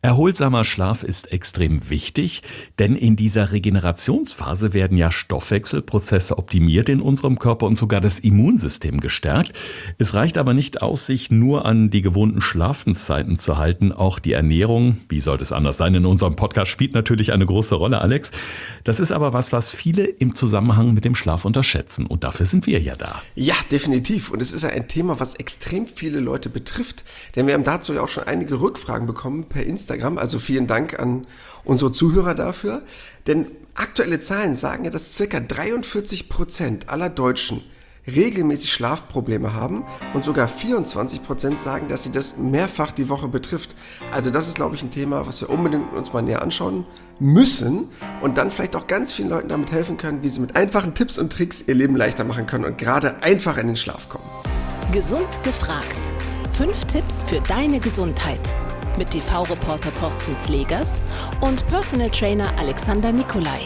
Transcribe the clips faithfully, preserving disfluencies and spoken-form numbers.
Erholsamer Schlaf ist extrem wichtig, denn in dieser Regenerationsphase werden ja Stoffwechselprozesse optimiert in unserem Körper und sogar das Immunsystem gestärkt. Es reicht aber nicht aus, sich nur an die gewohnten Schlafenszeiten zu halten. Auch die Ernährung, wie sollte es anders sein, in unserem Podcast spielt natürlich eine große Rolle, Alex. Das ist aber was, was viele im Zusammenhang mit dem Schlaf unterschätzen. Und dafür sind wir ja da. Ja, definitiv. Und es ist ja ein Thema, was extrem viele Leute betrifft. Denn wir haben dazu ja auch schon einige Rückfragen bekommen per Instagram. Also vielen Dank an unsere Zuhörer dafür. Denn aktuelle Zahlen sagen ja, dass ca. dreiundvierzig Prozent aller Deutschen regelmäßig Schlafprobleme haben und sogar vierundzwanzig Prozent sagen, dass sie das mehrfach die Woche betrifft. Also das ist, glaube ich, ein Thema, was wir unbedingt uns mal näher anschauen müssen und dann vielleicht auch ganz vielen Leuten damit helfen können, wie sie mit einfachen Tipps und Tricks ihr Leben leichter machen können und gerade einfach in den Schlaf kommen. Gesund gefragt. Fünf Tipps für deine Gesundheit. Mit T V-Reporter Thorsten Slegers und Personal Trainer Alexander Nikolai.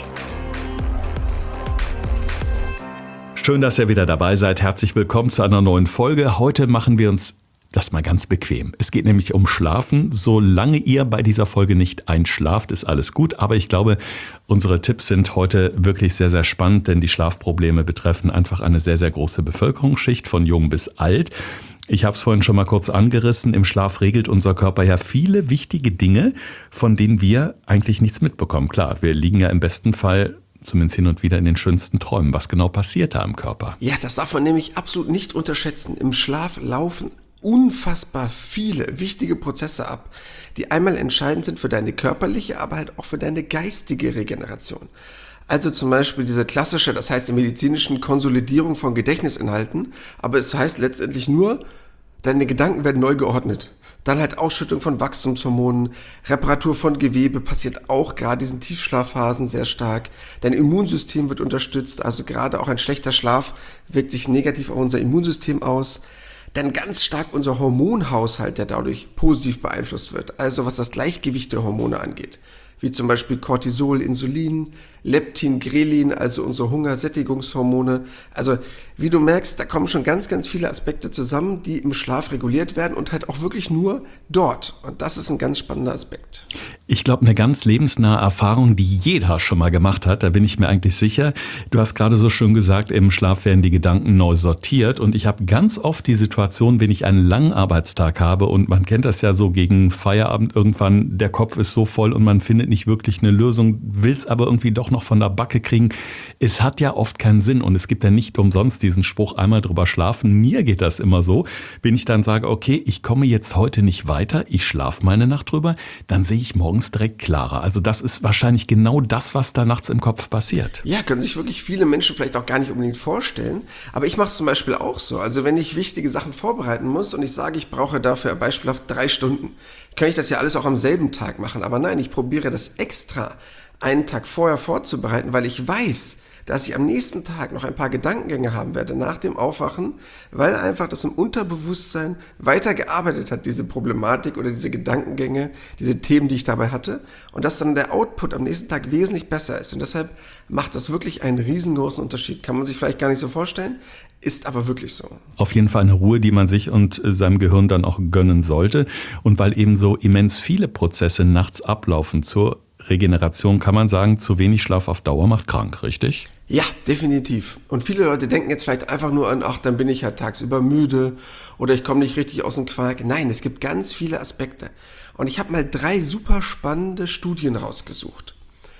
Schön, dass ihr wieder dabei seid. Herzlich willkommen zu einer neuen Folge. Heute machen wir uns das mal ganz bequem. Es geht nämlich um Schlafen. Solange ihr bei dieser Folge nicht einschlaft, ist alles gut. Aber ich glaube, unsere Tipps sind heute wirklich sehr, sehr spannend, denn die Schlafprobleme betreffen einfach eine sehr, sehr große Bevölkerungsschicht von jung bis alt. Ich habe es vorhin schon mal kurz angerissen. Im Schlaf regelt unser Körper ja viele wichtige Dinge, von denen wir eigentlich nichts mitbekommen. Klar, wir liegen ja im besten Fall zumindest hin und wieder in den schönsten Träumen. Was genau passiert da im Körper? Ja, das darf man nämlich absolut nicht unterschätzen. Im Schlaf laufen unfassbar viele wichtige Prozesse ab, die einmal entscheidend sind für deine körperliche, aber halt auch für deine geistige Regeneration. Also zum Beispiel diese klassische, das heißt im medizinischen Konsolidierung von Gedächtnisinhalten, aber es heißt letztendlich nur, deine Gedanken werden neu geordnet. Dann halt Ausschüttung von Wachstumshormonen, Reparatur von Gewebe passiert auch gerade in diesen Tiefschlafphasen sehr stark. Dein Immunsystem wird unterstützt, also gerade auch ein schlechter Schlaf wirkt sich negativ auf unser Immunsystem aus. Dann ganz stark unser Hormonhaushalt, der dadurch positiv beeinflusst wird, also was das Gleichgewicht der Hormone angeht. Wie zum Beispiel Cortisol, Insulin, Leptin, Grelin, also unsere Hungersättigungshormone. Also wie du merkst, da kommen schon ganz, ganz viele Aspekte zusammen, die im Schlaf reguliert werden und halt auch wirklich nur dort. Und das ist ein ganz spannender Aspekt. Ich glaube, eine ganz lebensnahe Erfahrung, die jeder schon mal gemacht hat, da bin ich mir eigentlich sicher. Du hast gerade so schön gesagt, im Schlaf werden die Gedanken neu sortiert. Und ich habe ganz oft die Situation, wenn ich einen langen Arbeitstag habe und man kennt das ja so gegen Feierabend irgendwann, der Kopf ist so voll und man findet nicht wirklich eine Lösung, will es aber irgendwie doch noch von der Backe kriegen. Es hat ja oft keinen Sinn und es gibt ja nicht umsonst diesen Spruch, einmal drüber schlafen. Mir geht das immer so, wenn ich dann sage, okay, ich komme jetzt heute nicht weiter, ich schlafe mal eine Nacht drüber, dann sehe ich morgens direkt klarer. Also das ist wahrscheinlich genau das, was da nachts im Kopf passiert. Ja, können sich wirklich viele Menschen vielleicht auch gar nicht unbedingt vorstellen. Aber ich mache es zum Beispiel auch so. Also wenn ich wichtige Sachen vorbereiten muss und ich sage, ich brauche dafür beispielhaft drei Stunden, kann ich das ja alles auch am selben Tag machen. Aber nein, ich probiere das extra einen Tag vorher vorzubereiten, weil ich weiß, dass ich am nächsten Tag noch ein paar Gedankengänge haben werde nach dem Aufwachen, weil einfach das im Unterbewusstsein weitergearbeitet hat, diese Problematik oder diese Gedankengänge, diese Themen, die ich dabei hatte und dass dann der Output am nächsten Tag wesentlich besser ist und deshalb macht das wirklich einen riesengroßen Unterschied. Kann man sich vielleicht gar nicht so vorstellen, ist aber wirklich so. Auf jeden Fall eine Ruhe, die man sich und seinem Gehirn dann auch gönnen sollte und weil eben so immens viele Prozesse nachts ablaufen zur Regeneration, kann man sagen, zu wenig Schlaf auf Dauer macht krank, richtig? Ja, definitiv. Und viele Leute denken jetzt vielleicht einfach nur an, ach, dann bin ich ja tagsüber müde oder ich komme nicht richtig aus dem Quark. Nein, es gibt ganz viele Aspekte. Und ich habe mal drei super spannende Studien rausgesucht.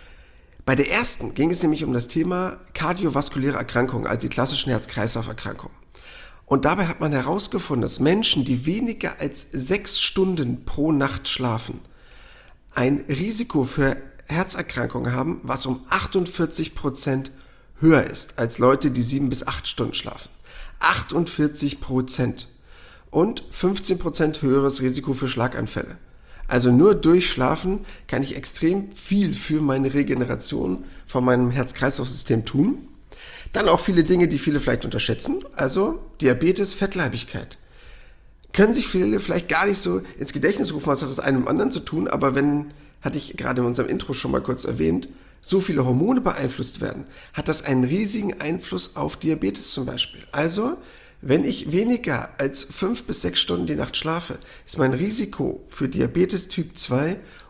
Bei der ersten ging es nämlich um das Thema kardiovaskuläre Erkrankungen, also die klassischen Herz-Kreislauf-Erkrankungen. Und dabei hat man herausgefunden, dass Menschen, die weniger als sechs Stunden pro Nacht schlafen, ein Risiko für Herzerkrankungen haben, was um achtundvierzig Prozent höher ist als Leute, die sieben bis acht Stunden schlafen. achtundvierzig Prozent. Und fünfzehn Prozent höheres Risiko für Schlaganfälle. Also nur durch Schlafen kann ich extrem viel für meine Regeneration von meinem Herz-Kreislauf-System tun. Dann auch viele Dinge, die viele vielleicht unterschätzen. Also Diabetes, Fettleibigkeit. Können sich viele vielleicht gar nicht so ins Gedächtnis rufen, was hat das eine mit dem anderen zu tun, aber wenn, hatte ich gerade in unserem Intro schon mal kurz erwähnt, so viele Hormone beeinflusst werden, hat das einen riesigen Einfluss auf Diabetes zum Beispiel. Also, wenn ich weniger als fünf bis sechs Stunden die Nacht schlafe, ist mein Risiko für Diabetes Typ zwei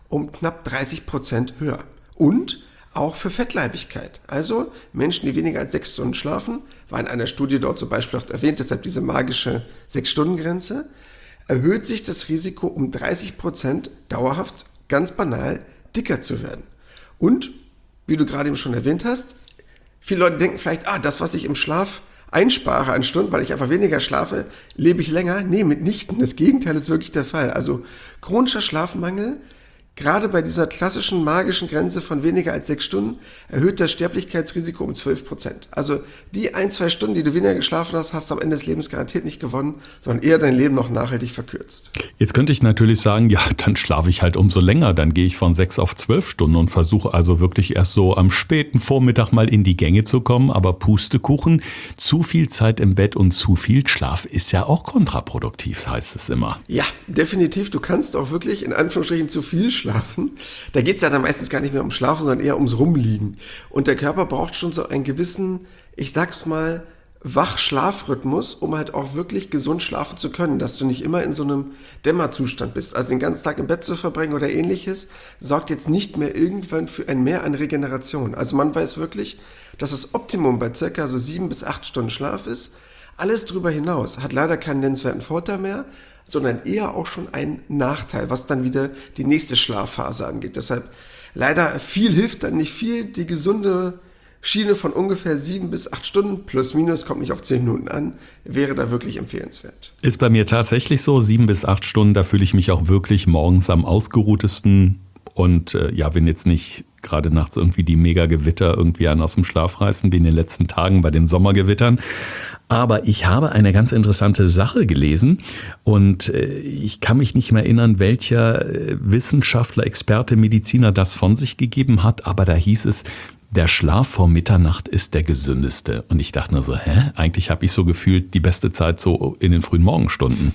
um knapp dreißig Prozent höher. Und auch für Fettleibigkeit. Also Menschen, die weniger als sechs Stunden schlafen, war in einer Studie dort so beispielhaft erwähnt, deshalb diese magische sechs-Stunden-Grenze, erhöht sich das Risiko um dreißig Prozent dauerhaft, ganz banal, dicker zu werden. Und, wie du gerade eben schon erwähnt hast, viele Leute denken vielleicht, ah, das, was ich im Schlaf einspare an Stunden, weil ich einfach weniger schlafe, lebe ich länger. Nee, mitnichten. Das Gegenteil ist wirklich der Fall. Also chronischer Schlafmangel, gerade bei dieser klassischen magischen Grenze von weniger als sechs Stunden, erhöht das Sterblichkeitsrisiko um zwölf Prozent. Also die ein, zwei Stunden, die du weniger geschlafen hast, hast du am Ende des Lebens garantiert nicht gewonnen, sondern eher dein Leben noch nachhaltig verkürzt. Jetzt könnte ich natürlich sagen, ja, dann schlafe ich halt umso länger. Dann gehe ich von sechs auf zwölf Stunden und versuche also wirklich erst so am späten Vormittag mal in die Gänge zu kommen. Aber Pustekuchen, zu viel Zeit im Bett und zu viel Schlaf ist ja auch kontraproduktiv, heißt es immer. Ja, definitiv. Du kannst auch wirklich in Anführungsstrichen zu viel schlafen. Schlafen. Da geht es ja dann meistens gar nicht mehr ums Schlafen, sondern eher ums Rumliegen. Und der Körper braucht schon so einen gewissen, ich sag's mal, Wach-Schlafrhythmus, um halt auch wirklich gesund schlafen zu können, dass du nicht immer in so einem Dämmerzustand bist. Also den ganzen Tag im Bett zu verbringen oder ähnliches, sorgt jetzt nicht mehr irgendwann für ein Mehr an Regeneration. Also man weiß wirklich, dass das Optimum bei circa so sieben bis acht Stunden Schlaf ist. Alles drüber hinaus hat leider keinen nennenswerten Vorteil mehr, sondern eher auch schon ein Nachteil, was dann wieder die nächste Schlafphase angeht. Deshalb leider viel hilft dann nicht viel. Die gesunde Schiene von ungefähr sieben bis acht Stunden, plus minus, kommt nicht auf zehn Minuten an, wäre da wirklich empfehlenswert. Ist bei mir tatsächlich so, sieben bis acht Stunden, da fühle ich mich auch wirklich morgens am ausgeruhtesten. Und äh, ja, wenn jetzt nicht gerade nachts irgendwie die Mega-Gewitter irgendwie einen aus dem Schlaf reißen, wie in den letzten Tagen bei den Sommergewittern. Aber ich habe eine ganz interessante Sache gelesen und äh, ich kann mich nicht mehr erinnern, welcher äh, Wissenschaftler, Experte, Mediziner das von sich gegeben hat, aber da hieß es, der Schlaf vor Mitternacht ist der gesündeste. Und ich dachte nur so, hä? Eigentlich habe ich so gefühlt die beste Zeit so in den frühen Morgenstunden.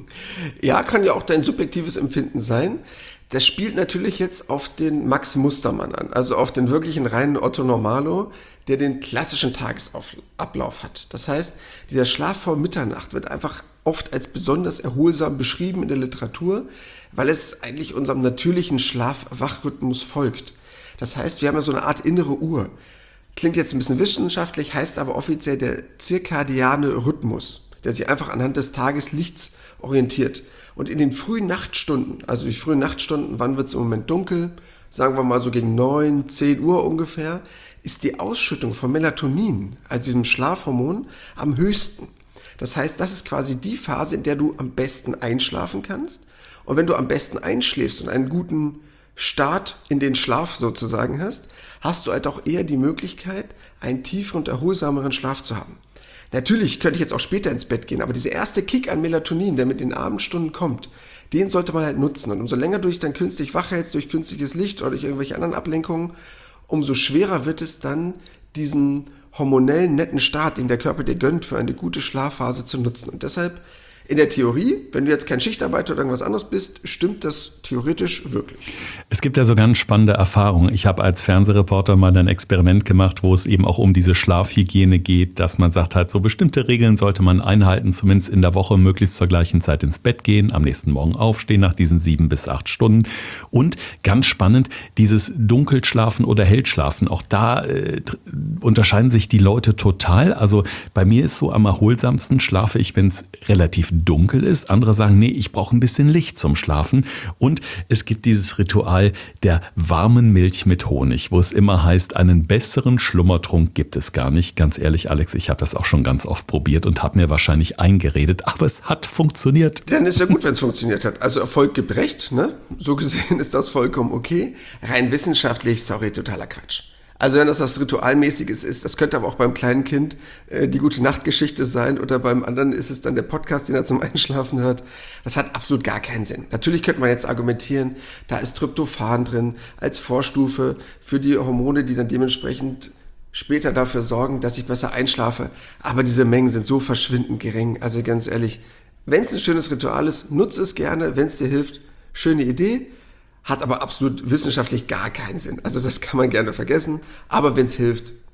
Ja, kann ja auch dein subjektives Empfinden sein. Das spielt natürlich jetzt auf den Max Mustermann an, also auf den wirklichen reinen Otto Normalo, der den klassischen Tagesablauf hat. Das heißt, dieser Schlaf vor Mitternacht wird einfach oft als besonders erholsam beschrieben in der Literatur, weil es eigentlich unserem natürlichen Schlaf-Wach-Rhythmus folgt. Das heißt, wir haben ja so eine Art innere Uhr. Klingt jetzt ein bisschen wissenschaftlich, heißt aber offiziell der zirkadiane Rhythmus, der sich einfach anhand des Tageslichts orientiert. Und in den frühen Nachtstunden, also die frühen Nachtstunden, wann wird es im Moment dunkel, sagen wir mal so gegen neun, zehn Uhr ungefähr, ist die Ausschüttung von Melatonin, also diesem Schlafhormon, am höchsten. Das heißt, das ist quasi die Phase, in der du am besten einschlafen kannst. Und wenn du am besten einschläfst und einen guten Start in den Schlaf sozusagen hast, hast du halt auch eher die Möglichkeit, einen tieferen und erholsameren Schlaf zu haben. Natürlich könnte ich jetzt auch später ins Bett gehen, aber dieser erste Kick an Melatonin, der mit den Abendstunden kommt, den sollte man halt nutzen. Und umso länger du dich dann künstlich wach hältst, durch künstliches Licht oder durch irgendwelche anderen Ablenkungen, umso schwerer wird es dann, diesen hormonellen netten Start, den der Körper dir gönnt, für eine gute Schlafphase zu nutzen. Und deshalb in der Theorie, wenn du jetzt kein Schichtarbeiter oder irgendwas anderes bist, stimmt das theoretisch wirklich. Es gibt ja so ganz spannende Erfahrungen. Ich habe als Fernsehreporter mal ein Experiment gemacht, wo es eben auch um diese Schlafhygiene geht, dass man sagt halt, so bestimmte Regeln sollte man einhalten, zumindest in der Woche möglichst zur gleichen Zeit ins Bett gehen, am nächsten Morgen aufstehen nach diesen sieben bis acht Stunden. Und ganz spannend, dieses Dunkelschlafen oder Hellschlafen, auch da äh, unterscheiden sich die Leute total. Also bei mir ist so am erholsamsten schlafe ich, wenn es relativ dunkel ist. Andere sagen, nee, ich brauche ein bisschen Licht zum Schlafen. Und es gibt dieses Ritual der warmen Milch mit Honig, wo es immer heißt, einen besseren Schlummertrunk gibt es gar nicht. Ganz ehrlich, Alex, ich habe das auch schon ganz oft probiert und habe mir wahrscheinlich eingeredet, aber es hat funktioniert. Dann ist ja gut, wenn es funktioniert hat. Also Erfolg gibt recht, ne? So gesehen ist das vollkommen okay. Rein wissenschaftlich, sorry, totaler Quatsch. Also wenn das was Ritualmäßiges ist, das könnte aber auch beim kleinen Kind äh, die gute Nachtgeschichte sein oder beim anderen ist es dann der Podcast, den er zum Einschlafen hört. Das hat absolut gar keinen Sinn. Natürlich könnte man jetzt argumentieren, da ist Tryptophan drin als Vorstufe für die Hormone, die dann dementsprechend später dafür sorgen, dass ich besser einschlafe. Aber diese Mengen sind so verschwindend gering. Also ganz ehrlich, wenn es ein schönes Ritual ist, nutze es gerne, wenn es dir hilft. Schöne Idee. Hat aber absolut wissenschaftlich gar keinen Sinn. Also das kann man gerne vergessen. Aber wenn es hilft,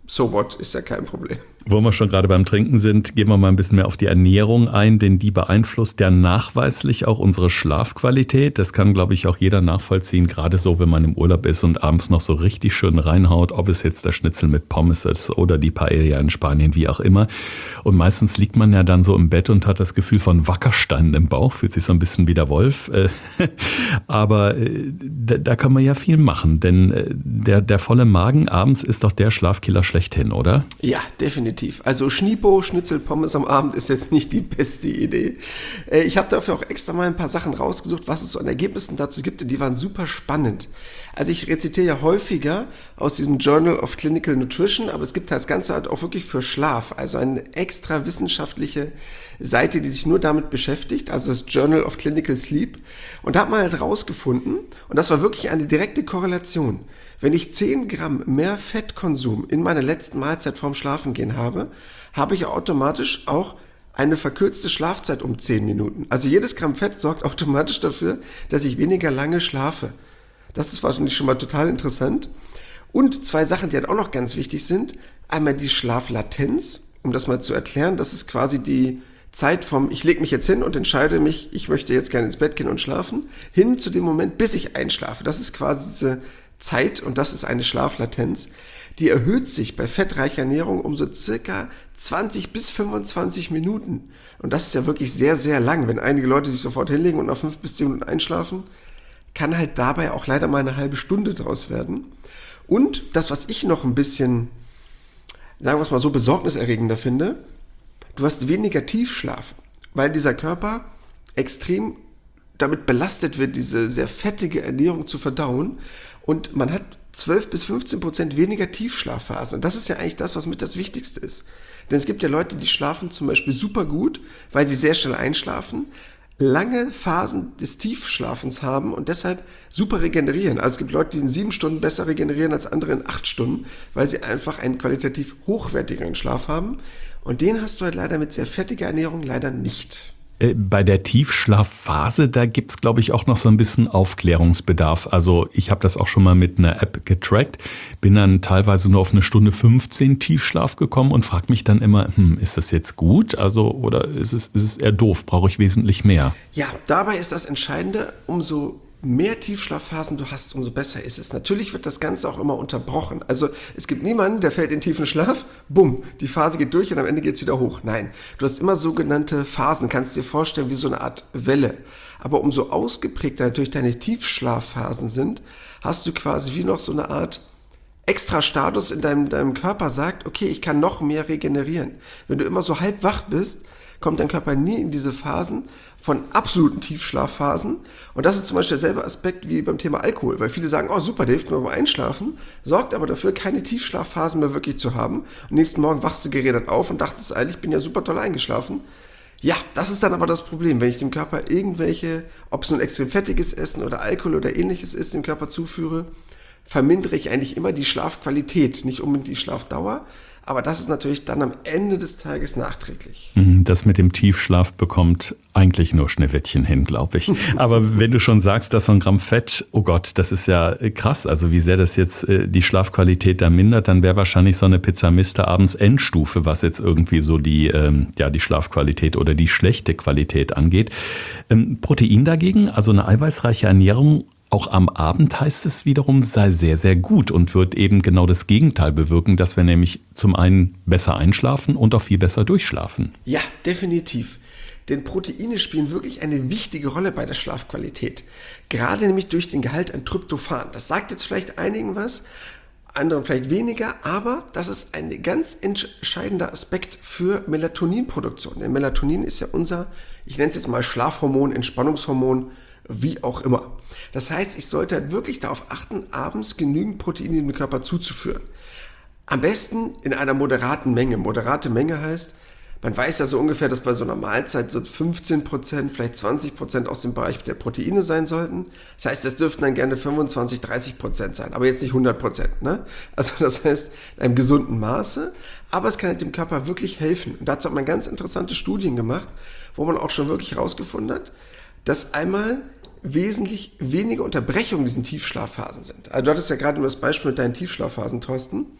so what, ist ja kein Problem. Wo wir schon gerade beim Trinken sind, gehen wir mal ein bisschen mehr auf die Ernährung ein, denn die beeinflusst ja nachweislich auch unsere Schlafqualität. Das kann, glaube ich, auch jeder nachvollziehen, gerade so, wenn man im Urlaub ist und abends noch so richtig schön reinhaut, ob es jetzt der Schnitzel mit Pommes ist oder die Paella in Spanien, wie auch immer. Und meistens liegt man ja dann so im Bett und hat das Gefühl von Wackersteinen im Bauch, fühlt sich so ein bisschen wie der Wolf. Aber da kann man ja viel machen, denn der, der volle Magen abends ist doch der Schlafkiller schlechthin, oder? Ja, definitiv. Also Schnipo, Schnitzel, Pommes am Abend ist jetzt nicht die beste Idee. Ich habe dafür auch extra mal ein paar Sachen rausgesucht, was es so an Ergebnissen dazu gibt, und die waren super spannend. Also ich rezitiere ja häufiger aus diesem Journal of Clinical Nutrition, aber es gibt das Ganze halt auch wirklich für Schlaf, also eine extra wissenschaftliche Seite, die sich nur damit beschäftigt, also das Journal of Clinical Sleep. Und da hat man halt rausgefunden, und das war wirklich eine direkte Korrelation, wenn ich zehn Gramm mehr Fettkonsum in meiner letzten Mahlzeit vorm Schlafengehen habe, habe ich automatisch auch eine verkürzte Schlafzeit um zehn Minuten. Also jedes Gramm Fett sorgt automatisch dafür, dass ich weniger lange schlafe. Das ist wahrscheinlich schon mal total interessant. Und zwei Sachen, die halt auch noch ganz wichtig sind. Einmal die Schlaflatenz, um das mal zu erklären. Das ist quasi die Zeit vom, ich lege mich jetzt hin und entscheide mich, ich möchte jetzt gerne ins Bett gehen und schlafen, hin zu dem Moment, bis ich einschlafe. Das ist quasi diese Zeit, und das ist eine Schlaflatenz. Die erhöht sich bei fettreicher Ernährung um so circa zwanzig bis fünfundzwanzig Minuten. Und das ist ja wirklich sehr, sehr lang. Wenn einige Leute sich sofort hinlegen und nach fünf bis zehn Minuten einschlafen, kann halt dabei auch leider mal eine halbe Stunde draus werden. Und das, was ich noch ein bisschen, sagen wir es mal so, besorgniserregender finde, du hast weniger Tiefschlaf, weil dieser Körper extrem damit belastet wird, diese sehr fettige Ernährung zu verdauen, und man hat zwölf bis fünfzehn Prozent weniger Tiefschlafphasen. Und das ist ja eigentlich das, was mit das Wichtigste ist. Denn es gibt ja Leute, die schlafen zum Beispiel super gut, weil sie sehr schnell einschlafen, lange Phasen des Tiefschlafens haben und deshalb super regenerieren. Also es gibt Leute, die in sieben Stunden besser regenerieren als andere in acht Stunden, weil sie einfach einen qualitativ hochwertigeren Schlaf haben. Und den hast du halt leider mit sehr fettiger Ernährung leider nicht. Bei der Tiefschlafphase, da gibt's, glaube ich, auch noch so ein bisschen Aufklärungsbedarf. Also ich habe das auch schon mal mit einer App getrackt, bin dann teilweise nur auf eine Stunde fünfzehn Tiefschlaf gekommen und frage mich dann immer, hm, ist das jetzt gut? Also oder ist es, ist es eher doof? Brauche ich wesentlich mehr? Ja, dabei ist das Entscheidende, umso mehr Tiefschlafphasen du hast, umso besser ist es. Natürlich wird das Ganze auch immer unterbrochen. Also es gibt niemanden, der fällt in tiefen Schlaf, bumm, die Phase geht durch und am Ende geht es wieder hoch. Nein, du hast immer sogenannte Phasen, kannst dir vorstellen wie so eine Art Welle. Aber umso ausgeprägter natürlich deine Tiefschlafphasen sind, hast du quasi wie noch so eine Art extra Status in deinem, deinem Körper, sagt, okay, ich kann noch mehr regenerieren. Wenn du immer so halb wach bist, kommt dein Körper nie in diese Phasen von absoluten Tiefschlafphasen. Und das ist zum Beispiel derselbe Aspekt wie beim Thema Alkohol, weil viele sagen, oh super, der hilft mir beim Einschlafen, sorgt aber dafür, keine Tiefschlafphasen mehr wirklich zu haben. Und nächsten Morgen wachst du gerädert auf und dachtest eigentlich, ich bin ja super toll eingeschlafen. Ja, das ist dann aber das Problem, wenn ich dem Körper irgendwelche, ob es nun extrem fettiges Essen oder Alkohol oder ähnliches ist, dem Körper zuführe, vermindere ich eigentlich immer die Schlafqualität, nicht unbedingt die Schlafdauer. Aber das ist natürlich dann am Ende des Tages nachträglich. Das mit dem Tiefschlaf bekommt eigentlich nur Schneewittchen hin, glaube ich. Aber wenn du schon sagst, dass so ein Gramm Fett, oh Gott, das ist ja krass. Also wie sehr das jetzt die Schlafqualität da mindert, dann wäre wahrscheinlich so eine Pizza Mister abends Endstufe, was jetzt irgendwie so die, ähm, ja, die Schlafqualität oder die schlechte Qualität angeht. Ähm, Protein dagegen, also eine eiweißreiche Ernährung, auch am Abend heißt es wiederum, sei sehr, sehr gut und wird eben genau das Gegenteil bewirken, dass wir nämlich zum einen besser einschlafen und auch viel besser durchschlafen. Ja, definitiv. Denn Proteine spielen wirklich eine wichtige Rolle bei der Schlafqualität. Gerade nämlich durch den Gehalt an Tryptophan. Das sagt jetzt vielleicht einigen was, anderen vielleicht weniger, aber das ist ein ganz entscheidender Aspekt für Melatoninproduktion. Denn Melatonin ist ja unser, ich nenne es jetzt mal Schlafhormon, Entspannungshormon, wie auch immer. Das heißt, ich sollte halt wirklich darauf achten, abends genügend Proteine in den Körper zuzuführen. Am besten in einer moderaten Menge. Moderate Menge heißt, man weiß ja so ungefähr, dass bei so einer Mahlzeit so fünfzehn Prozent, vielleicht zwanzig Prozent aus dem Bereich der Proteine sein sollten. Das heißt, das dürften dann gerne fünfundzwanzig, dreißig Prozent sein, aber jetzt nicht hundert Prozent. Ne? Also das heißt, in einem gesunden Maße, aber es kann halt dem Körper wirklich helfen. Und dazu hat man ganz interessante Studien gemacht, wo man auch schon wirklich herausgefunden hat, dass einmal wesentlich weniger Unterbrechungen in diesen Tiefschlafphasen sind. Also du hattest ja gerade nur das Beispiel mit deinen Tiefschlafphasen, Thorsten.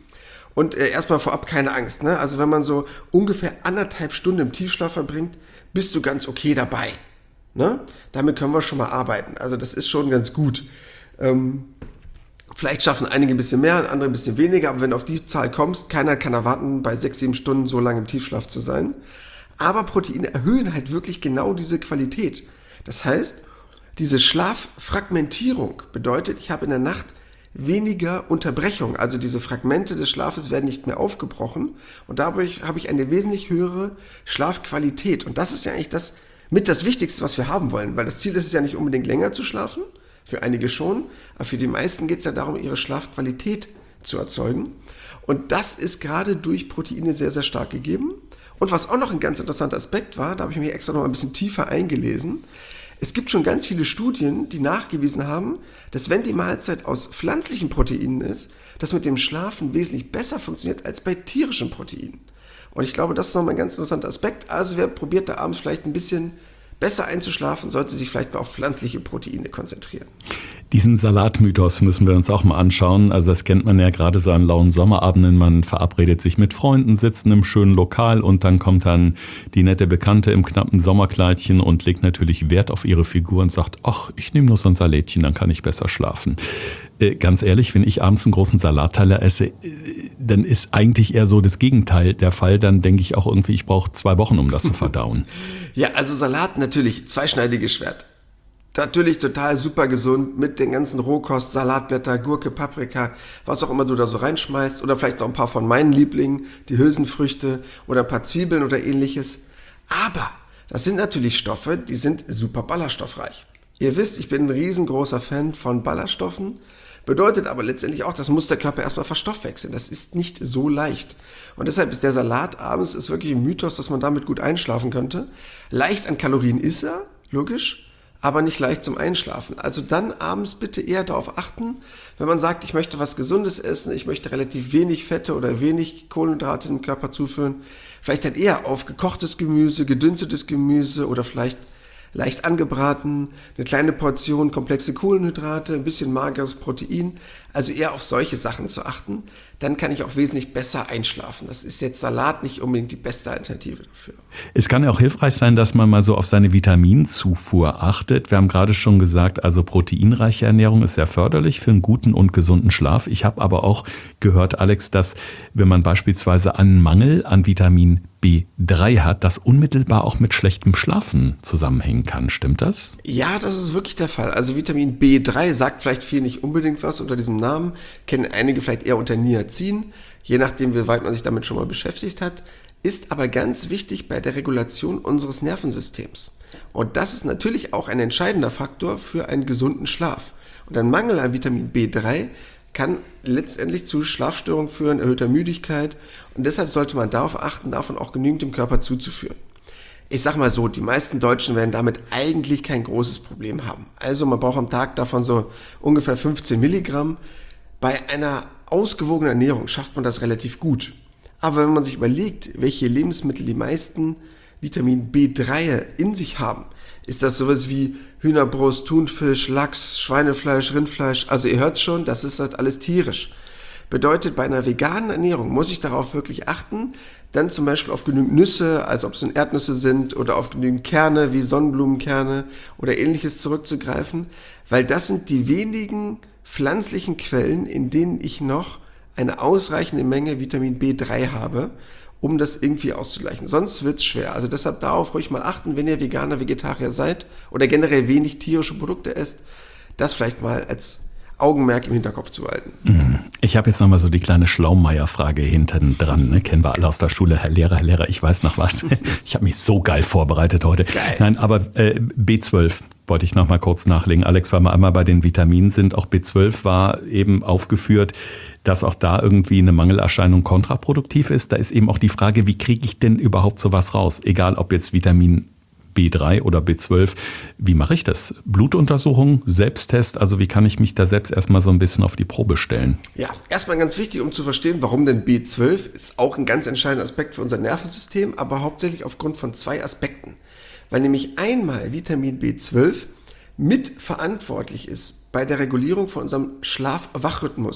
Und äh, erstmal vorab keine Angst, ne? Also wenn man so ungefähr anderthalb Stunden im Tiefschlaf verbringt, bist du ganz okay dabei. Ne? Damit können wir schon mal arbeiten. Also das ist schon ganz gut. Ähm, vielleicht schaffen einige ein bisschen mehr, andere ein bisschen weniger, aber wenn du auf die Zahl kommst, keiner kann erwarten, bei sechs, sieben Stunden so lange im Tiefschlaf zu sein. Aber Proteine erhöhen halt wirklich genau diese Qualität. Das heißt, diese Schlaffragmentierung bedeutet, ich habe in der Nacht weniger Unterbrechung, also diese Fragmente des Schlafes werden nicht mehr aufgebrochen und dadurch habe ich eine wesentlich höhere Schlafqualität und das ist ja eigentlich das mit das Wichtigste, was wir haben wollen, weil das Ziel ist es ja nicht unbedingt länger zu schlafen, für einige schon, aber für die meisten geht es ja darum, ihre Schlafqualität zu erzeugen und das ist gerade durch Proteine sehr, sehr stark gegeben und was auch noch ein ganz interessanter Aspekt war, da habe ich mich extra noch ein bisschen tiefer eingelesen. Es gibt schon ganz viele Studien, die nachgewiesen haben, dass wenn die Mahlzeit aus pflanzlichen Proteinen ist, das mit dem Schlafen wesentlich besser funktioniert als bei tierischen Proteinen. Und ich glaube, das ist nochmal ein ganz interessanter Aspekt. Also wer probiert da abends vielleicht ein bisschen besser einzuschlafen, sollte sich vielleicht mal auf pflanzliche Proteine konzentrieren. Diesen Salatmythos müssen wir uns auch mal anschauen. Also das kennt man ja gerade so an lauen Sommerabenden. Man verabredet sich mit Freunden, sitzt in einem schönen Lokal und dann kommt dann die nette Bekannte im knappen Sommerkleidchen und legt natürlich Wert auf ihre Figur und sagt, ach, ich nehme nur so ein Salätchen, dann kann ich besser schlafen. Äh, ganz ehrlich, wenn ich abends einen großen Salatteiler esse, äh, dann ist eigentlich eher so das Gegenteil der Fall. Dann denke ich auch irgendwie, ich brauche zwei Wochen, um das zu verdauen. Ja, also Salat natürlich, zweischneidiges Schwert. Natürlich total super gesund mit den ganzen Rohkost, Salatblätter, Gurke, Paprika, was auch immer du da so reinschmeißt oder vielleicht noch ein paar von meinen Lieblingen, die Hülsenfrüchte oder ein paar Zwiebeln oder ähnliches. Aber das sind natürlich Stoffe, die sind super ballaststoffreich. Ihr wisst, ich bin ein riesengroßer Fan von Ballaststoffen, bedeutet aber letztendlich auch, das muss der Körper erstmal verstoffwechseln. Das ist nicht so leicht. Und deshalb ist der Salat abends ist wirklich ein Mythos, dass man damit gut einschlafen könnte. Leicht an Kalorien ist er, logisch, aber nicht leicht zum Einschlafen. Also dann abends bitte eher darauf achten, wenn man sagt, ich möchte was Gesundes essen, ich möchte relativ wenig Fette oder wenig Kohlenhydrate im Körper zuführen, vielleicht dann eher auf gekochtes Gemüse, gedünstetes Gemüse oder vielleicht leicht angebraten, eine kleine Portion komplexe Kohlenhydrate, ein bisschen mageres Protein, also eher auf solche Sachen zu achten, dann kann ich auch wesentlich besser einschlafen. Das ist jetzt Salat nicht unbedingt die beste Alternative dafür. Es kann ja auch hilfreich sein, dass man mal so auf seine Vitaminzufuhr achtet. Wir haben gerade schon gesagt, also proteinreiche Ernährung ist sehr förderlich für einen guten und gesunden Schlaf. Ich habe aber auch gehört, Alex, dass wenn man beispielsweise einen Mangel an Vitamin B drei hat, das unmittelbar auch mit schlechtem Schlafen zusammenhängen kann. Stimmt das? Ja, das ist wirklich der Fall. Also Vitamin B drei sagt vielleicht viel nicht unbedingt was unter diesem Namen, kennen einige vielleicht eher unter Niacin, je nachdem, wie weit man sich damit schon mal beschäftigt hat, ist aber ganz wichtig bei der Regulation unseres Nervensystems. Und das ist natürlich auch ein entscheidender Faktor für einen gesunden Schlaf. Und ein Mangel an Vitamin B drei kann letztendlich zu Schlafstörungen führen, erhöhter Müdigkeit und deshalb sollte man darauf achten, davon auch genügend dem Körper zuzuführen. Ich sag mal so, die meisten Deutschen werden damit eigentlich kein großes Problem haben. Also man braucht am Tag davon so ungefähr fünfzehn Milligramm. Bei einer ausgewogenen Ernährung schafft man das relativ gut. Aber wenn man sich überlegt, welche Lebensmittel die meisten Vitamin B drei in sich haben, ist das sowas wie Hühnerbrust, Thunfisch, Lachs, Schweinefleisch, Rindfleisch. Also ihr hört's schon, das ist halt alles tierisch. Bedeutet, bei einer veganen Ernährung muss ich darauf wirklich achten, dann zum Beispiel auf genügend Nüsse, also ob es nun Erdnüsse sind oder auf genügend Kerne wie Sonnenblumenkerne oder ähnliches zurückzugreifen, weil das sind die wenigen pflanzlichen Quellen, in denen ich noch eine ausreichende Menge Vitamin B drei habe, um das irgendwie auszugleichen. Sonst wird's schwer. Also deshalb darauf ruhig mal achten, wenn ihr Veganer, Vegetarier seid oder generell wenig tierische Produkte esst, das vielleicht mal als Augenmerk im Hinterkopf zu halten. Ich habe jetzt nochmal so die kleine Schlaumeier-Frage hinten dran. Ne? Kennen wir alle aus der Schule. Herr Lehrer, Herr Lehrer, ich weiß noch was. Ich habe mich so geil vorbereitet heute. Geil. Nein, aber äh, B zwölf wollte ich nochmal kurz nachlegen. Alex, weil wir einmal bei den Vitaminen sind. Auch B zwölf war eben aufgeführt, dass auch da irgendwie eine Mangelerscheinung kontraproduktiv ist. Da ist eben auch die Frage, wie kriege ich denn überhaupt sowas raus? Egal, ob jetzt Vitamin B drei oder B zwölf. Wie mache ich das? Blutuntersuchung, Selbsttest, also wie kann ich mich da selbst erstmal so ein bisschen auf die Probe stellen? Ja, erstmal ganz wichtig, um zu verstehen, warum denn B zwölf ist auch ein ganz entscheidender Aspekt für unser Nervensystem, aber hauptsächlich aufgrund von zwei Aspekten. Weil nämlich einmal Vitamin B zwölf mitverantwortlich ist bei der Regulierung von unserem Schlaf-Wach-Rhythmus.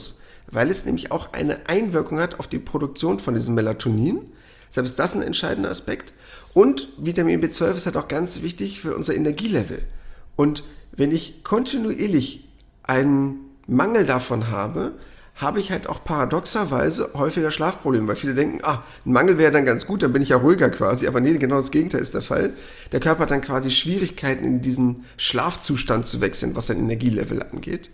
weil es nämlich auch eine Einwirkung hat auf die Produktion von diesem Melatonin. Deshalb ist das ein entscheidender Aspekt. Und Vitamin B zwölf ist halt auch ganz wichtig für unser Energielevel. Und wenn ich kontinuierlich einen Mangel davon habe, habe ich halt auch paradoxerweise häufiger Schlafprobleme, weil viele denken, ah, ein Mangel wäre dann ganz gut, dann bin ich ja ruhiger quasi, aber nee, genau das Gegenteil ist der Fall. Der Körper hat dann quasi Schwierigkeiten, in diesen Schlafzustand zu wechseln, was sein Energielevel angeht.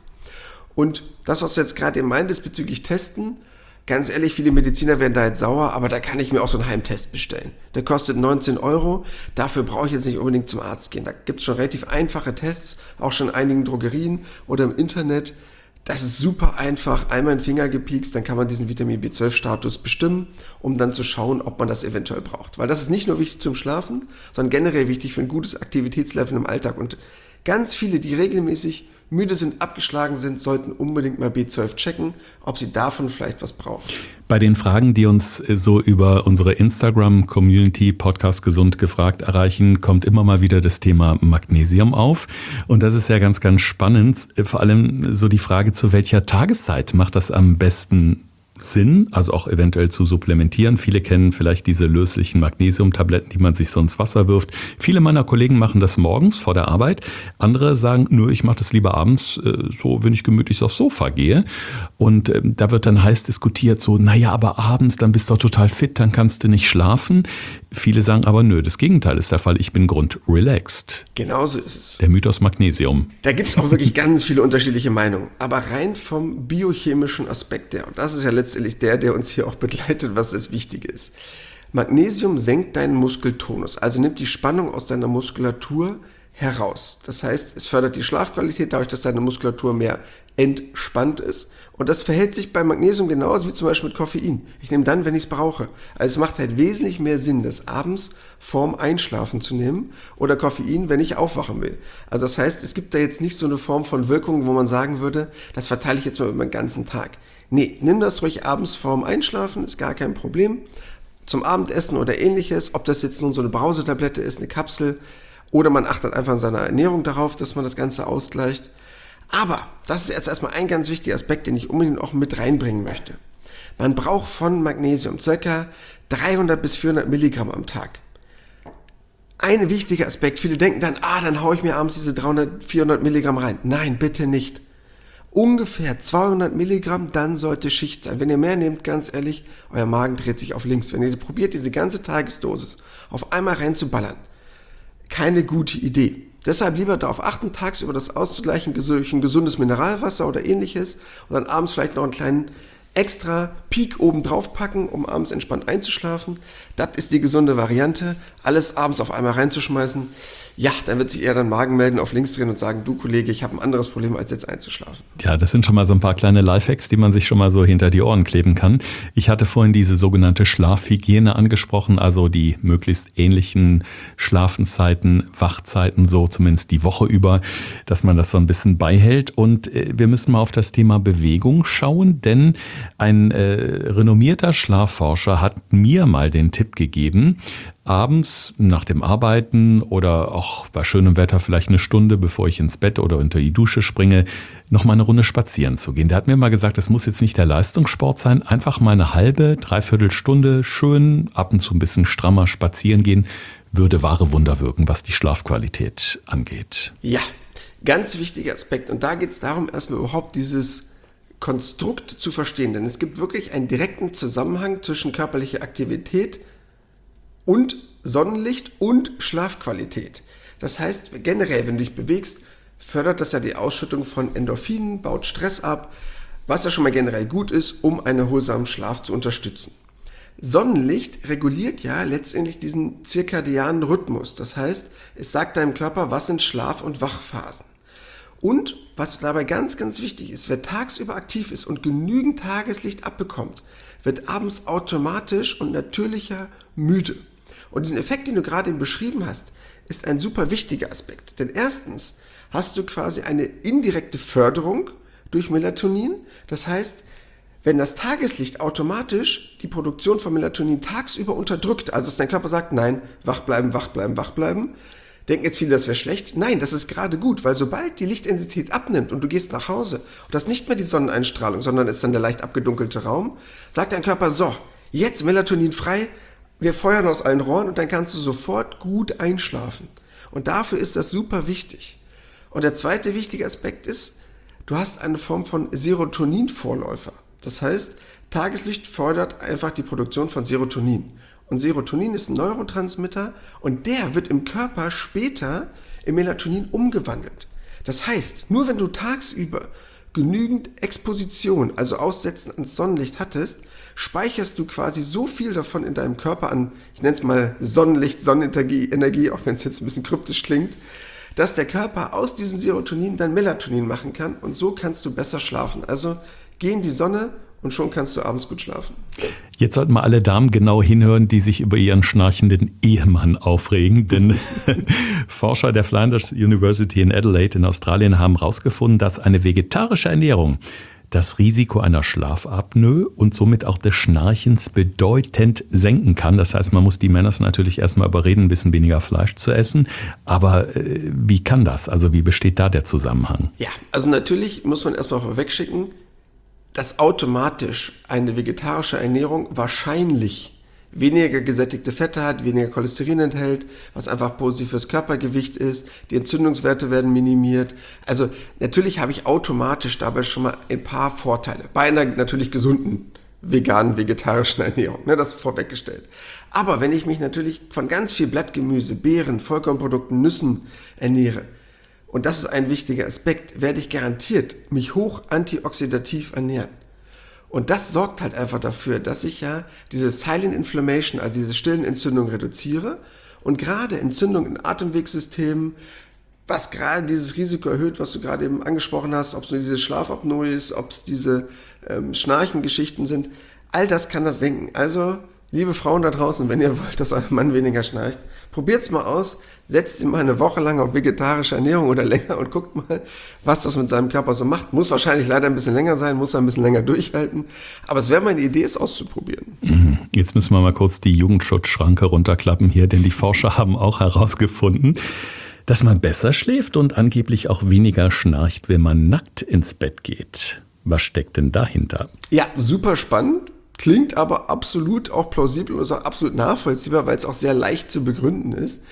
Und das, was du jetzt gerade eben meintest bezüglich Testen, ganz ehrlich, viele Mediziner werden da jetzt sauer, aber da kann ich mir auch so einen Heimtest bestellen. Der kostet neunzehn Euro, dafür brauche ich jetzt nicht unbedingt zum Arzt gehen. Da gibt es schon relativ einfache Tests, auch schon in einigen Drogerien oder im Internet. Das ist super einfach, einmal in den Finger gepiekst, dann kann man diesen Vitamin B zwölf Status bestimmen, um dann zu schauen, ob man das eventuell braucht. Weil das ist nicht nur wichtig zum Schlafen, sondern generell wichtig für ein gutes Aktivitätslevel im Alltag. Und ganz viele, die regelmäßig müde sind, abgeschlagen sind, sollten unbedingt mal B zwölf checken, ob sie davon vielleicht was brauchen. Bei den Fragen, die uns so über unsere Instagram-Community Podcast Gesund gefragt erreichen, kommt immer mal wieder das Thema Magnesium auf. Und das ist ja ganz, ganz spannend. Vor allem so die Frage, zu welcher Tageszeit macht das am besten Sinn, also auch eventuell zu supplementieren. Viele kennen vielleicht diese löslichen Magnesiumtabletten, die man sich so ins Wasser wirft. Viele meiner Kollegen machen das morgens vor der Arbeit. Andere sagen, nö, ich mache das lieber abends, so wenn ich gemütlich aufs Sofa gehe. Und äh, da wird dann heiß diskutiert, so, naja, aber abends, dann bist du doch total fit, dann kannst du nicht schlafen. Viele sagen aber, nö, das Gegenteil ist der Fall. Ich bin grundrelaxed. Genauso ist es. Der Mythos Magnesium. Da gibt es auch wirklich ganz viele unterschiedliche Meinungen. Aber rein vom biochemischen Aspekt her, und das ist ja letztendlich der, der uns hier auch begleitet, was das Wichtige ist. Magnesium senkt deinen Muskeltonus, also nimmt die Spannung aus deiner Muskulatur heraus. Das heißt, es fördert die Schlafqualität dadurch, dass deine Muskulatur mehr entspannt ist. Und das verhält sich bei Magnesium genauso wie zum Beispiel mit Koffein. Ich nehme dann, wenn ich es brauche. Also es macht halt wesentlich mehr Sinn, das abends vorm Einschlafen zu nehmen oder Koffein, wenn ich aufwachen will. Also das heißt, es gibt da jetzt nicht so eine Form von Wirkung, wo man sagen würde, das verteile ich jetzt mal über den ganzen Tag. Nee, nimm das ruhig abends vorm Einschlafen, ist gar kein Problem. Zum Abendessen oder ähnliches, ob das jetzt nun so eine Brausetablette ist, eine Kapsel, oder man achtet einfach an seiner Ernährung darauf, dass man das Ganze ausgleicht. Aber das ist jetzt erstmal ein ganz wichtiger Aspekt, den ich unbedingt auch mit reinbringen möchte. Man braucht von Magnesium ca. dreihundert bis vierhundert Milligramm am Tag. Ein wichtiger Aspekt, viele denken dann, ah, dann haue ich mir abends diese dreihundert, vierhundert Milligramm rein. Nein, bitte nicht. Ungefähr zweihundert Milligramm, dann sollte Schicht sein. Wenn ihr mehr nehmt, ganz ehrlich, euer Magen dreht sich auf links. Wenn ihr probiert, diese ganze Tagesdosis auf einmal reinzuballern, keine gute Idee. Deshalb lieber darauf achten, tagsüber das auszugleichen, durch ein gesundes Mineralwasser oder ähnliches und dann abends vielleicht noch einen kleinen extra Peak oben drauf packen, um abends entspannt einzuschlafen. Das ist die gesunde Variante. Alles abends auf einmal reinzuschmeißen, ja, dann wird sich eher dein Magen melden, auf links drehen und sagen, du Kollege, ich habe ein anderes Problem, als jetzt einzuschlafen. Ja, das sind schon mal so ein paar kleine Lifehacks, die man sich schon mal so hinter die Ohren kleben kann. Ich hatte vorhin diese sogenannte Schlafhygiene angesprochen, also die möglichst ähnlichen Schlafenszeiten, Wachzeiten, so zumindest die Woche über, dass man das so ein bisschen beihält. Und wir müssen mal auf das Thema Bewegung schauen, denn ein äh, renommierter Schlafforscher hat mir mal den Tipp gegeben, abends nach dem Arbeiten oder auch bei schönem Wetter vielleicht eine Stunde, bevor ich ins Bett oder unter die Dusche springe, noch mal eine Runde spazieren zu gehen. Der hat mir mal gesagt, das muss jetzt nicht der Leistungssport sein, einfach mal eine halbe, dreiviertel Stunde schön ab und zu ein bisschen strammer spazieren gehen, würde wahre Wunder wirken, was die Schlafqualität angeht. Ja, ganz wichtiger Aspekt. Und da geht es darum, erstmal überhaupt dieses Konstrukt zu verstehen. Denn es gibt wirklich einen direkten Zusammenhang zwischen körperlicher Aktivität und Sonnenlicht und Schlafqualität. Das heißt, generell, wenn du dich bewegst, fördert das ja die Ausschüttung von Endorphinen, baut Stress ab, was ja schon mal generell gut ist, um einen erholsamen Schlaf zu unterstützen. Sonnenlicht reguliert ja letztendlich diesen zirkadianen Rhythmus. Das heißt, es sagt deinem Körper, was sind Schlaf- und Wachphasen. Und was dabei ganz, ganz wichtig ist, wer tagsüber aktiv ist und genügend Tageslicht abbekommt, wird abends automatisch und natürlicher müde. Und diesen Effekt, den du gerade eben beschrieben hast, ist ein super wichtiger Aspekt. Denn erstens hast du quasi eine indirekte Förderung durch Melatonin. Das heißt, wenn das Tageslicht automatisch die Produktion von Melatonin tagsüber unterdrückt, also dass dein Körper sagt, nein, wach bleiben, wach bleiben, wach bleiben, Denken jetzt viele, das wäre schlecht? Nein, das ist gerade gut, weil sobald die Lichtintensität abnimmt und du gehst nach Hause und das nicht mehr die Sonneneinstrahlung, sondern ist dann der leicht abgedunkelte Raum, sagt dein Körper, so, jetzt Melatonin frei, wir feuern aus allen Rohren und dann kannst du sofort gut einschlafen. Und dafür ist das super wichtig. Und der zweite wichtige Aspekt ist, du hast eine Form von Serotonin-Vorläufer. Das heißt, Tageslicht fördert einfach die Produktion von Serotonin. Und Serotonin ist ein Neurotransmitter und der wird im Körper später in Melatonin umgewandelt. Das heißt, nur wenn du tagsüber genügend Exposition, also Aussetzen ans Sonnenlicht hattest, speicherst du quasi so viel davon in deinem Körper an, ich nenne es mal Sonnenlicht, Sonnenenergie, Energie, auch wenn es jetzt ein bisschen kryptisch klingt, dass der Körper aus diesem Serotonin dann Melatonin machen kann und so kannst du besser schlafen. Also geh in die Sonne und schon kannst du abends gut schlafen. Jetzt sollten mal alle Damen genau hinhören, die sich über ihren schnarchenden Ehemann aufregen, denn Forscher der Flinders University in Adelaide in Australien haben herausgefunden, dass eine vegetarische Ernährung das Risiko einer Schlafapnoe und somit auch des Schnarchens bedeutend senken kann. Das heißt, man muss die Männer natürlich erstmal überreden, ein bisschen weniger Fleisch zu essen. Aber äh, wie kann das? Also wie besteht da der Zusammenhang? Ja, also natürlich muss man erstmal vorwegschicken, dass automatisch eine vegetarische Ernährung wahrscheinlich weniger gesättigte Fette hat, weniger Cholesterin enthält, was einfach positiv fürs Körpergewicht ist, die Entzündungswerte werden minimiert. Also natürlich habe ich automatisch dabei schon mal ein paar Vorteile. Bei einer natürlich gesunden, veganen, vegetarischen Ernährung, ne, das vorweggestellt. Aber wenn ich mich natürlich von ganz viel Blattgemüse, Beeren, Vollkornprodukten, Nüssen ernähre, und das ist ein wichtiger Aspekt, werde ich garantiert mich hoch antioxidativ ernähren. Und das sorgt halt einfach dafür, dass ich ja diese Silent Inflammation, also diese stillen Entzündungen reduziere und gerade Entzündungen in Atemwegssystemen, was gerade dieses Risiko erhöht, was du gerade eben angesprochen hast, ob es nur diese Schlafapnoe ist, ob es diese ähm, Schnarchengeschichten sind, all das kann das senken. Also, liebe Frauen da draußen, wenn ihr wollt, dass euer Mann weniger schnarcht, probiert's mal aus, setzt ihn mal eine Woche lang auf vegetarische Ernährung oder länger und guckt mal, was das mit seinem Körper so macht. Muss wahrscheinlich leider ein bisschen länger sein, muss er ein bisschen länger durchhalten. Aber es wäre meine Idee, es auszuprobieren. Jetzt müssen wir mal kurz die Jugendschutzschranke runterklappen hier, denn die Forscher haben auch herausgefunden, dass man besser schläft und angeblich auch weniger schnarcht, wenn man nackt ins Bett geht. Was steckt denn dahinter? Ja, super spannend. Klingt aber absolut auch plausibel und ist auch absolut nachvollziehbar, weil es auch sehr leicht zu begründen ist.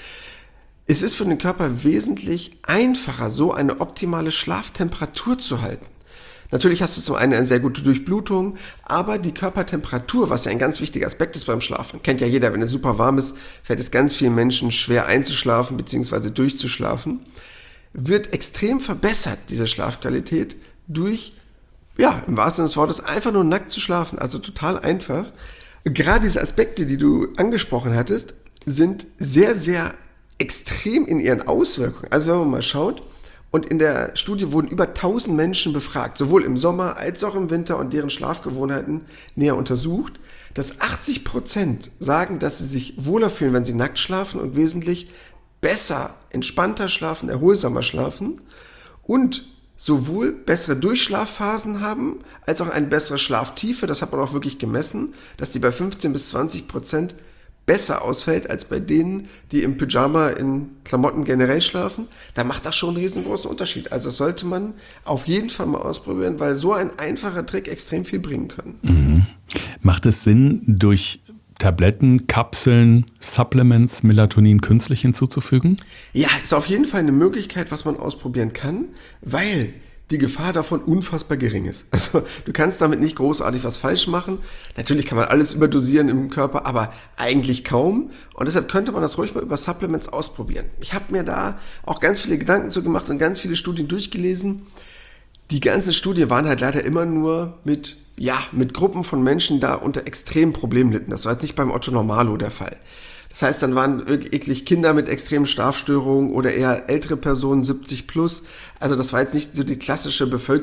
Es ist für den Körper wesentlich einfacher, so eine optimale Schlaftemperatur zu halten. Natürlich hast du zum einen eine sehr gute Durchblutung, aber die Körpertemperatur, was ja ein ganz wichtiger Aspekt ist beim Schlafen, kennt ja jeder, wenn es super warm ist, fällt es ganz vielen Menschen schwer einzuschlafen bzw. durchzuschlafen, wird extrem verbessert, diese Schlafqualität, durch, ja, im wahrsten Sinne des Wortes, einfach nur nackt zu schlafen, also total einfach. Gerade diese Aspekte, die du angesprochen hattest, sind sehr, sehr extrem in ihren Auswirkungen. Also wenn man mal schaut, und in der Studie wurden über tausend Menschen befragt, sowohl im Sommer als auch im Winter und deren Schlafgewohnheiten näher untersucht, dass achtzig Prozent sagen, dass sie sich wohler fühlen, wenn sie nackt schlafen und wesentlich besser, entspannter schlafen, erholsamer schlafen und sowohl bessere Durchschlafphasen haben, als auch eine bessere Schlaftiefe. Das hat man auch wirklich gemessen, dass die bei fünfzehn bis zwanzig Prozent besser ausfällt als bei denen, die im Pyjama in Klamotten generell schlafen. Da macht das schon einen riesengroßen Unterschied. Also das sollte man auf jeden Fall mal ausprobieren, weil so ein einfacher Trick extrem viel bringen kann. Mhm. Macht es Sinn, durch Tabletten, Kapseln, Supplements, Melatonin künstlich hinzuzufügen? Ja, ist auf jeden Fall eine Möglichkeit, was man ausprobieren kann, weil die Gefahr davon unfassbar gering ist. Also du kannst damit nicht großartig was falsch machen. Natürlich kann man alles überdosieren im Körper, aber eigentlich kaum. Und deshalb könnte man das ruhig mal über Supplements ausprobieren. Ich habe mir da auch ganz viele Gedanken zu gemacht und ganz viele Studien durchgelesen. Die ganzen Studien waren halt leider immer nur mit, ja, mit Gruppen von Menschen da unter extremen Problemen litten. Das war jetzt nicht beim Otto Normalo der Fall. Das heißt, dann waren wirklich Kinder mit extremen Schlafstörungen oder eher ältere Personen, siebzig plus. Also das war jetzt nicht so die klassische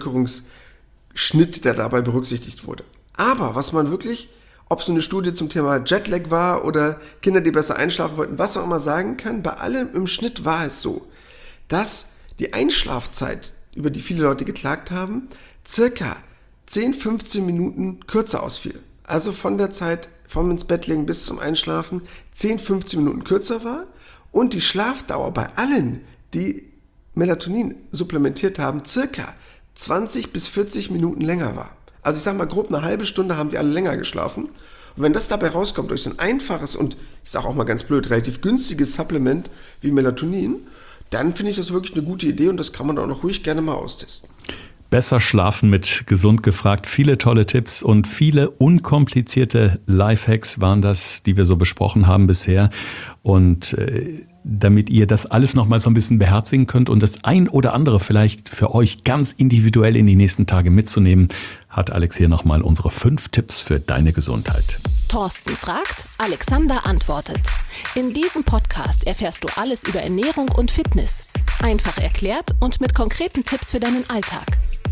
Bevölkerungsschnitt, der dabei berücksichtigt wurde. Aber was man wirklich, ob es eine Studie zum Thema Jetlag war oder Kinder, die besser einschlafen wollten, was auch immer sagen kann, bei allem im Schnitt war es so, dass die Einschlafzeit, über die viele Leute geklagt haben, circa zehn, fünfzehn Minuten kürzer ausfiel. Also von der Zeit vom ins Bett legen bis zum Einschlafen zehn, fünfzehn Minuten kürzer war und die Schlafdauer bei allen, die Melatonin supplementiert haben, circa zwanzig bis vierzig Minuten länger war. Also ich sage mal grob eine halbe Stunde haben die alle länger geschlafen. Und wenn das dabei rauskommt durch so ein einfaches und, ich sage auch mal ganz blöd, relativ günstiges Supplement wie Melatonin, dann finde ich das wirklich eine gute Idee und das kann man auch noch ruhig gerne mal austesten. Besser schlafen mit Gesund gefragt. Viele tolle Tipps und viele unkomplizierte Lifehacks waren das, die wir so besprochen haben bisher. Und äh, damit ihr das alles noch mal so ein bisschen beherzigen könnt und das ein oder andere vielleicht für euch ganz individuell in die nächsten Tage mitzunehmen, hat Alex hier noch mal unsere fünf Tipps für deine Gesundheit. Thorsten fragt, Alexander antwortet. In diesem Podcast erfährst du alles über Ernährung und Fitness. Einfach erklärt und mit konkreten Tipps für deinen Alltag.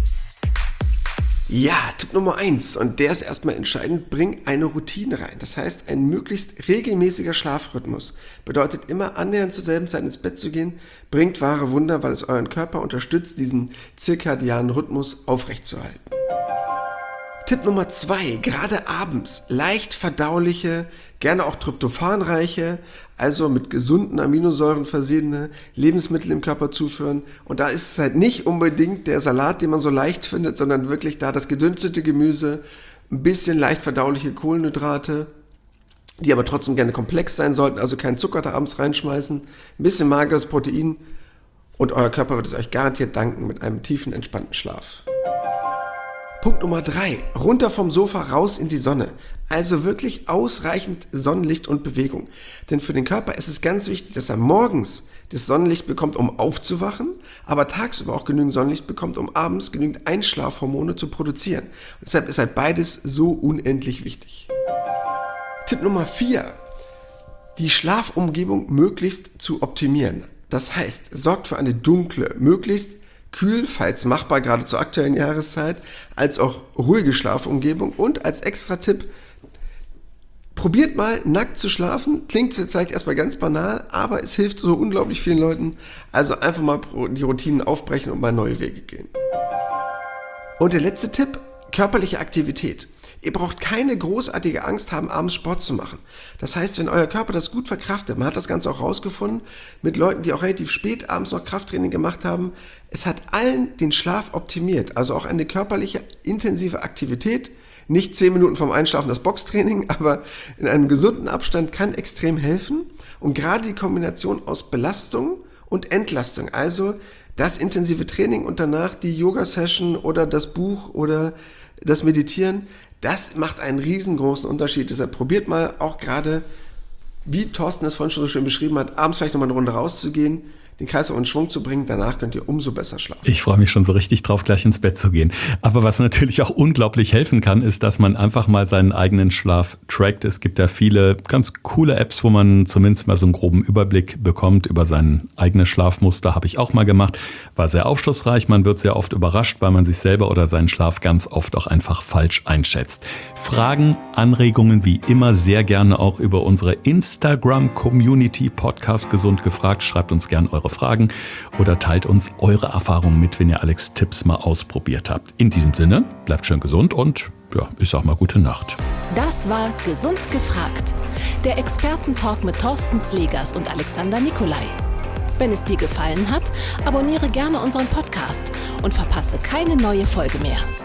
Ja, Tipp Nummer eins, und der ist erstmal entscheidend, bring eine Routine rein. Das heißt, ein möglichst regelmäßiger Schlafrhythmus bedeutet immer annähernd zur selben Zeit ins Bett zu gehen, bringt wahre Wunder, weil es euren Körper unterstützt, diesen zirkadianen Rhythmus aufrechtzuerhalten. Tipp Nummer zwei, gerade abends, leicht verdauliche, gerne auch tryptophanreiche, also mit gesunden Aminosäuren versehene Lebensmittel im Körper zuführen. Und da ist es halt nicht unbedingt der Salat, den man so leicht findet, sondern wirklich da das gedünstete Gemüse, ein bisschen leicht verdauliche Kohlenhydrate, die aber trotzdem gerne komplex sein sollten, also keinen Zucker da abends reinschmeißen, ein bisschen mageres Protein und euer Körper wird es euch garantiert danken mit einem tiefen, entspannten Schlaf. Punkt Nummer drei, runter vom Sofa, raus in die Sonne. Also wirklich ausreichend Sonnenlicht und Bewegung. Denn für den Körper ist es ganz wichtig, dass er morgens das Sonnenlicht bekommt, um aufzuwachen, aber tagsüber auch genügend Sonnenlicht bekommt, um abends genügend Einschlafhormone zu produzieren. Und deshalb ist halt beides so unendlich wichtig. Tipp Nummer vier, die Schlafumgebung möglichst zu optimieren. Das heißt, sorgt für eine dunkle, möglichst kühl, falls machbar, gerade zur aktuellen Jahreszeit, als auch ruhige Schlafumgebung. Und als extra Tipp, probiert mal nackt zu schlafen. Klingt jetzt vielleicht erstmal ganz banal, aber es hilft so unglaublich vielen Leuten. Also einfach mal die Routinen aufbrechen und mal neue Wege gehen. Und der letzte Tipp, körperliche Aktivität. Ihr braucht keine großartige Angst haben, abends Sport zu machen. Das heißt, wenn euer Körper das gut verkraftet, man hat das Ganze auch rausgefunden, mit Leuten, die auch relativ spät abends noch Krafttraining gemacht haben, es hat allen den Schlaf optimiert. Also auch eine körperliche, intensive Aktivität, nicht zehn Minuten vorm Einschlafen das Boxtraining, aber in einem gesunden Abstand kann extrem helfen. Und gerade die Kombination aus Belastung und Entlastung, also das intensive Training und danach die Yoga-Session oder das Buch oder das Meditieren, das macht einen riesengroßen Unterschied. Deshalb probiert mal auch gerade, wie Thorsten es vorhin schon so schön beschrieben hat, abends vielleicht nochmal eine Runde rauszugehen, den Kreislauf in Schwung zu bringen. Danach könnt ihr umso besser schlafen. Ich freue mich schon so richtig drauf, gleich ins Bett zu gehen. Aber was natürlich auch unglaublich helfen kann, ist, dass man einfach mal seinen eigenen Schlaf trackt. Es gibt ja viele ganz coole Apps, wo man zumindest mal so einen groben Überblick bekommt über sein eigenes Schlafmuster. Habe ich auch mal gemacht. War sehr aufschlussreich. Man wird sehr oft überrascht, weil man sich selber oder seinen Schlaf ganz oft auch einfach falsch einschätzt. Fragen, Anregungen wie immer sehr gerne auch über unsere Instagram-Community Podcast Gesund gefragt. Schreibt uns gerne eure Fragen oder teilt uns eure Erfahrungen mit, wenn ihr Alex Tipps mal ausprobiert habt. In diesem Sinne, bleibt schön gesund und ja, ich sag mal gute Nacht. Das war Gesund gefragt, der Expertentalk mit Thorsten Slegers und Alexander Nikolai. Wenn es dir gefallen hat, abonniere gerne unseren Podcast und verpasse keine neue Folge mehr.